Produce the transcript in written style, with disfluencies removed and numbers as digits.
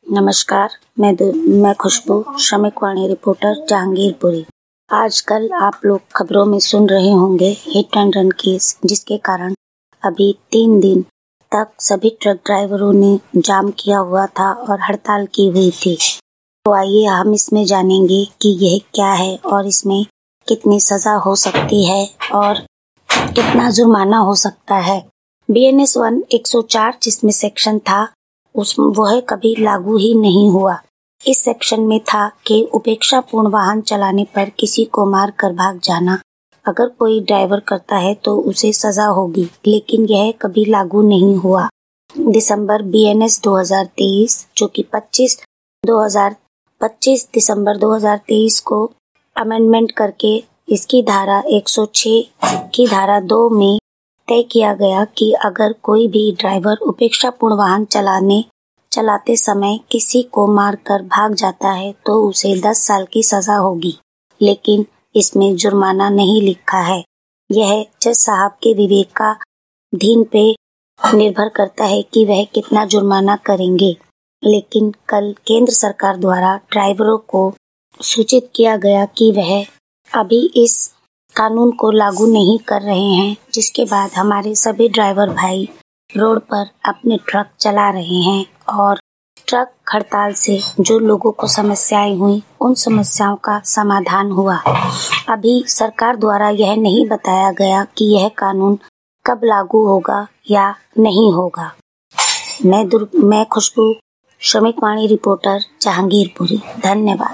नमस्कार, मैं खुशबू, श्रमिक वाणी रिपोर्टर जहांगीरपुरी। आजकल आप लोग खबरों में सुन रहे होंगे हिट एंड रन केस, जिसके कारण अभी 3 दिन तक सभी ट्रक ड्राइवरों ने जाम किया हुआ था और हड़ताल की हुई थी। तो आइए हम इसमें जानेंगे कि यह क्या है और इसमें कितनी सजा हो सकती है और कितना जुर्माना हो सकता है। BNS 104 जिसमें सेक्शन था वह कभी लागू ही नहीं हुआ। इस सेक्शन में था कि उपेक्षापूर्ण वाहन चलाने पर किसी को मार कर भाग जाना अगर कोई ड्राइवर करता है तो उसे सजा होगी, लेकिन यह कभी लागू नहीं हुआ। दिसंबर BNS 2023 जो कि 25 दिसंबर 2023 को अमेंडमेंट करके इसकी धारा 106 की धारा 2 में तय किया गया कि अगर कोई भी ड्राइवर उपेक्षापूर्ण वाहन चलाते समय किसी को मारकर भाग जाता है तो उसे 10 साल की सजा होगी, लेकिन इसमें जुर्माना नहीं लिखा है। यह जज साहब के विवेकाधीन पे निर्भर करता है कि वह कितना जुर्माना करेंगे। लेकिन कल केंद्र सरकार द्वारा ड्राइवरों को सूचित किया गया कि वह अभी इस कानून को लागू नहीं कर रहे हैं, जिसके बाद हमारे सभी ड्राइवर भाई रोड पर अपने ट्रक चला रहे हैं और ट्रक हड़ताल से जो लोगों को समस्याएं हुई उन समस्याओं का समाधान हुआ। अभी सरकार द्वारा यह नहीं बताया गया कि यह कानून कब लागू होगा या नहीं होगा। मैं खुशबू, श्रमिक वाणी रिपोर्टर जहांगीरपुरी। धन्यवाद।